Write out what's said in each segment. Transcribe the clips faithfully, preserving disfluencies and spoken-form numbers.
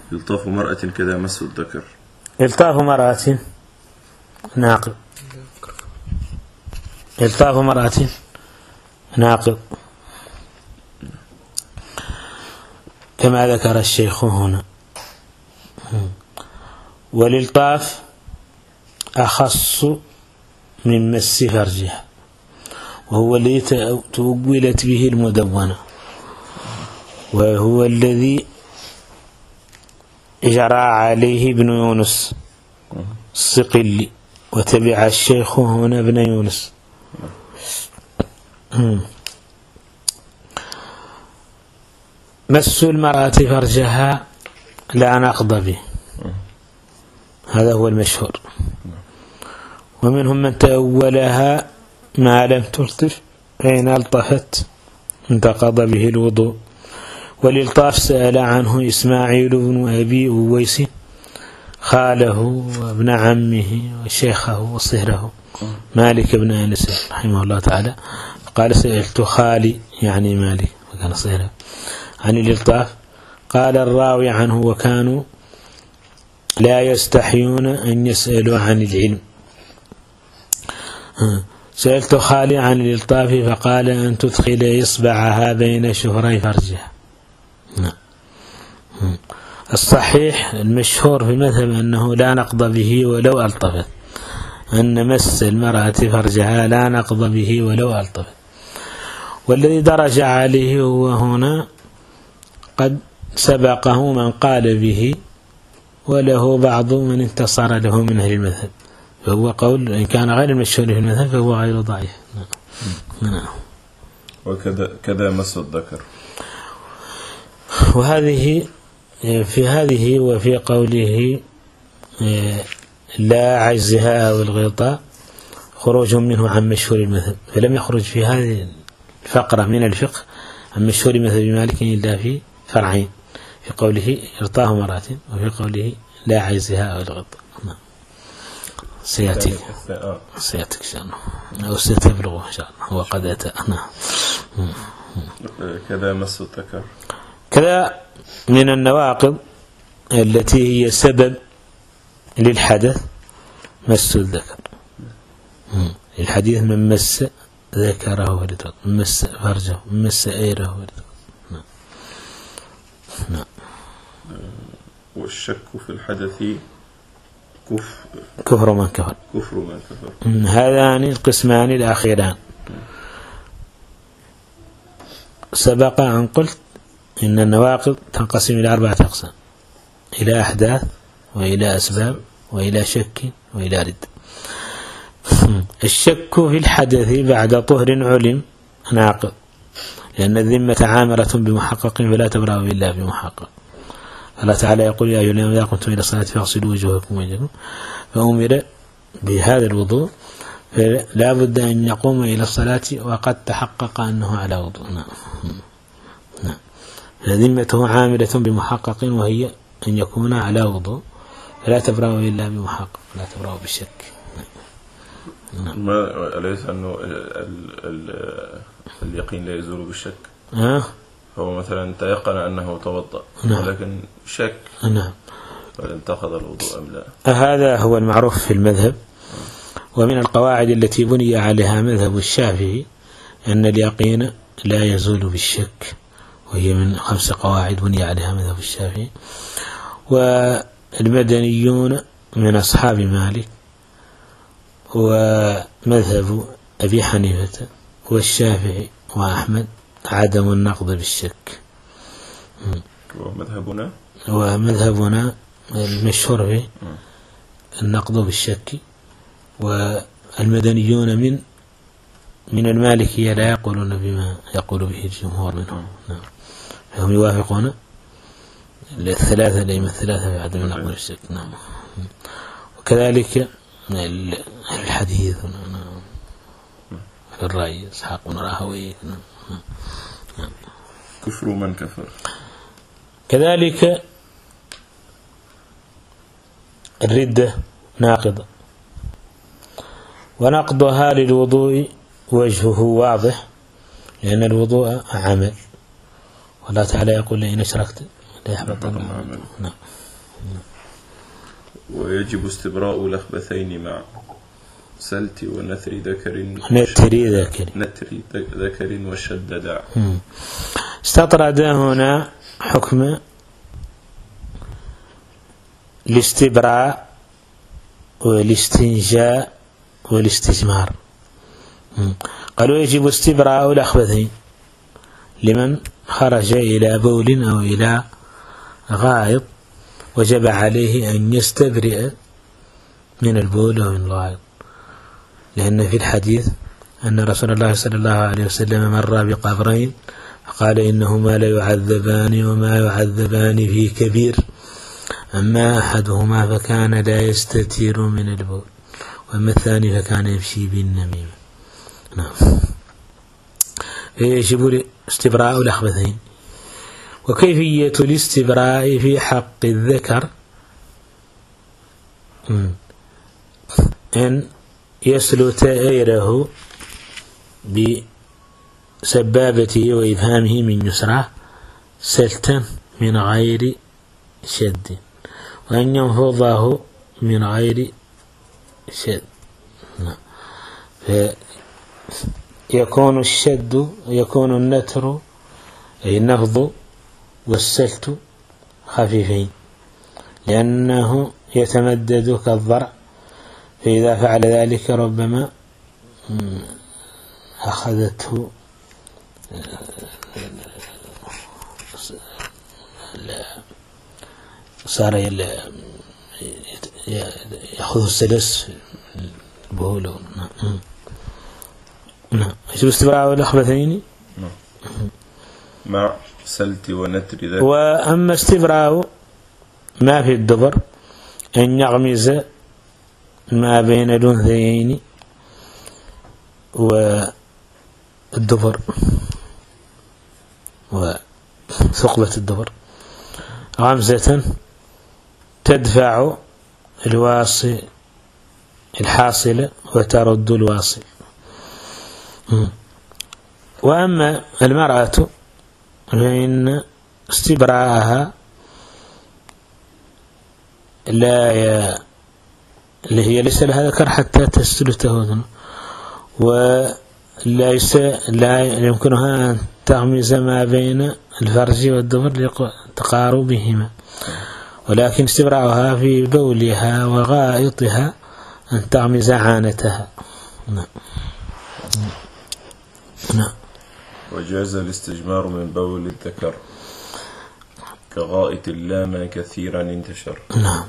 إلطاف مرأة كذا مس الذكر. إلطاف مرأة ناقض. إلطاف مرأة ناقض كما ذكر الشيخ هنا. والإلطاف أخص من مس فرجها، وهو الذي تؤولت به المدونة، وهو الذي جرى عليه ابن يونس الصقلي، وتبع الشيخ هنا ابن يونس. مس المرأة فرجها لا نقض به، هذا هو المشهور. ومنهم من تأولها ما لم تلطف، فإن ألطفت انتقض به الوضوء. والإلطاف سأل عنه إسماعيل بن أبي أويس خاله وابن عمه وشيخه وصهره مالك بن أنس رحمه الله تعالى، قال سألت خالي يعني مالك وكان صهره عن الإلطاف، قال الراوي عنه وكانوا لا يستحيون أن يسألوا عن العلم. سألت خالي عن الإلطاف فقال أن تدخل إصبعها بين شهري فرجها. الصحيح المشهور في المذهب أنه لا نقض به ولو ألطفت، أن مس المرأة فرجها لا نقض به ولو ألطفت. والذي درج عليه هو هنا قد سبقه من قال به، وله بعض من انتصر له من أهل المذهب، فهو قول إن كان غير المشهور في المذهب فهو غير ضعيف. نعم. وكذا كذا مس الذكر. وهذه في هذه وفي قوله لا عجزها أو الغطاء خروج منه عن مشهور المذهب، فلم يخرج في هذه الفقرة من الفقه عن مشهور مذهب مالك إلا في فرعين، في قوله إرطاه مرات، وفي قوله لا عجزها أو الغطاء. سيأتي سيأتي إن شاء الله أو ستبلغ إن شاء الله وقد أتى. كذا مس الذكر. كذا من النواقض التي هي سبب للحدث مس الذكر. الحديث من مس ذكره ولد، من مس فرجه، من مس أيره ولد. نعم. نعم. والشك في الحدث كفر كفر من كفر. كفر من كفر. هذان القسمان الأخيران سبق أن قلت إن النواقض تنقسم إلى أربعة أقسام: إلى أحداث، وإلى أسباب، وإلى شك، وإلى رد. الشك في الحدث بعد طهر علم ناقض، لأن الذمة عامرة بمحقق فلا تبرأ إلا بمحقق. الله تعالى يقول: يا أيها الذين آمنوا إذا قمتم إلى الصلاة فاغسلوا وجوهكم وأيديكم، فأمر بهذا الوضوء، فلا بد أن يقوم إلى الصلاة وقد تحقق أنه على وضوء. نعم. نعم. ذمته عاملة بمحقق، وهي أن يكون على وضوء، فلا تبرأ إلا بمحقق، لا تبرأ بالشك. نعم. ما أليس أنه ال ال اليقين لا يزول بالشك؟ أه؟ هو مثلا تيقن أنه توضأ، نعم. ولكن شك نعم هل انتقض الوضوء أم لا. هذا هو المعروف في المذهب. ومن القواعد التي بني عليها مذهب الشافعي أن اليقين لا يزول بالشك، وهي من خمس قواعد بني عليها مذهب الشافعي. والمدنيون من أصحاب مالك ومذهب أبي حنيفة والشافعي وأحمد عدم النقض بالشك. ومذهبنا ومذهبنا المشهور به النقض بالشك. والمدنيون من من المالكية لا يقولون بما يقول به الجمهور منهم. نعم. فهم يوافقون الثلاثة الأئمة الثلاثة في عدم النقض بالشك. نعم. وكذلك الحديث في الرأي إسحاق بن راهويه. نعم. كفر من كفر. كذلك الردة ناقضة، ونقضها للوضوء وجهه واضح، لأن الوضوء عمل، والله تعالى يقول: لئن أشركت لا يحبط العمل. نعم. ويجب استبراء الأخبثين مع سلت ونثر ذكر نتري ذكر نتري ذكر والشدداء. استطرد هنا حكم الاستبراء والاستنجاء والاستجمار. قالوا يجب استبراء الأخبثين لمن خرج إلى بول أو إلى غائط، وجب عليه أن يستبرئ من البول أو من الغائط، لأن في الحديث أن رسول الله صلى الله عليه وسلم مر بقبرين فقال إنهما لا يعذبان وما يعذبان في كبير، أما أحدهما فكان لا يستتير من البول، وأما الثاني فكان يمشي بالنميمة. نعم. يجب استبراء الأخبثين. وكيفية الاستبراء في حق الذكر أن يسلو تائره بسبابته وإبهامه من يسرى سلتا من غير شد، وأن ينفضه من غير شد. فيكون الشد يكون النتر أي النفض والسلت خفيفين، لأنه يتمدد كالضرع، فإذا فعل ذلك ربما أخذته صار يأخذ السلس بهوله. نعم. شو استبراء الأخبثين مع سلت ونتر ذلك. وأما استبراء ما في الدبر أن يغمز ما بين الأنثيين والدبر وثقبة الدبر غمزة تدفع الواصل الحاصل وترد الواصل. وأما المرأة فإن استبراءها لا ي... اللي هي ليس لها ذكر حتى تسلته أذنه، وليس لا يمكنها أن تغمز ما بين الفرج والدبر لتقاربهما، ولكن استبراءها في بولها وغائطها أن تغمز عانتها. نعم. نعم. وجاز الاستجمار من بول الذكر كغائط اللام كثيرا انتشر. نعم.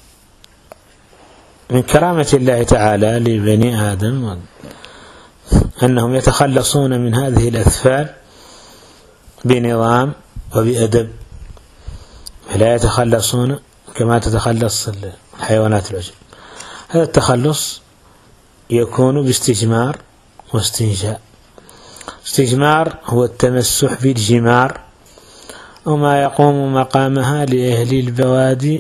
من كرامة الله تعالى لبني آدم أنهم يتخلصون من هذه الأثفال بنظام وبأدب، فلا يتخلصون كما تتخلص الحيوانات العجب. هذا التخلص يكون باستجمار واستنجاء. استجمار هو التمسح بالجمار وما يقوم مقامها لأهل البوادي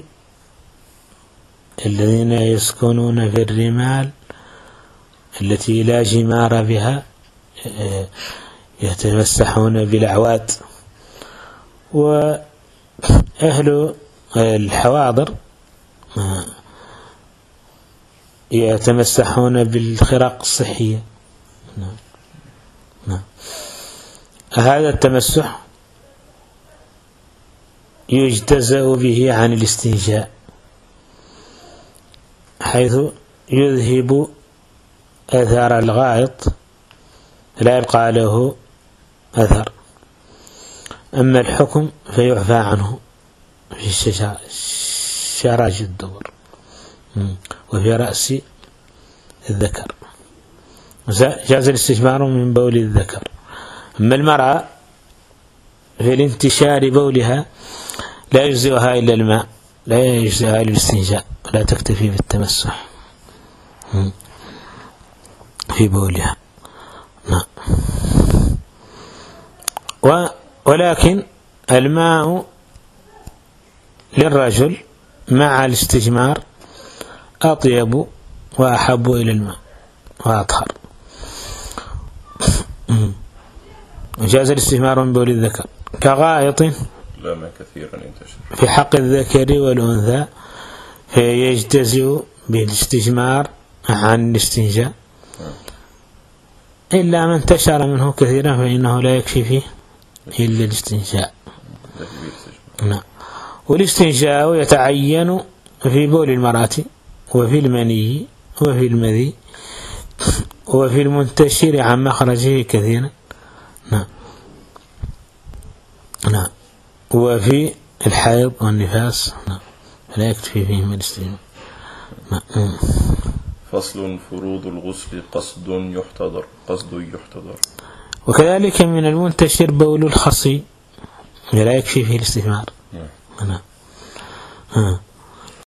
الذين يسكنون في الرمال التي لا جمار بها، يتمسحون بالأعواد. وأهل الحواضر يتمسحون بالخرق الصحية. نعم. نعم. هذا التمسح يجتزأ به عن الاستنجاء، حيث يذهب أثار الغائط لا يبقى له أثر. أما الحكم فيعفى عنه في شراج الدبر وفي رأس الذكر. جاز الاستجمار من بول الذكر. أما المرأة في الانتشار بولها لا يجزئها إلا الماء، لا يجزئها إلا الاستنجاء، لا تكتفي بالتمسح في بولها. نعم. ولكن الماء للرجل مع الاستجمار أطيب وأحب إلى الماء وأطهر. وجاز الاستجمار من بول الذكر كغائط لا ما كثيرا ينتشر. في حق الذكر والأنثى يجتزئ بالاستجمار عن الاستنجاء، إلا من انتشر منه كثيرا فإنه لا يكفي فيه إلا الاستنجاء. نعم. والاستنجاء يتعين في بول المرأة وفي المني وفي المذي وفي المنتشر عن مخرجه كثيرا. نعم. نعم. وفي الحيض والنفاس. نعم. لا يكفي فيهم الاستنجاء. نعم. فصل: فروض الغسل قصد يحتضر قصد يحتضر. وكذلك من المنتشر بول الخصي لا يكفي فيه الاستثمار. نعم.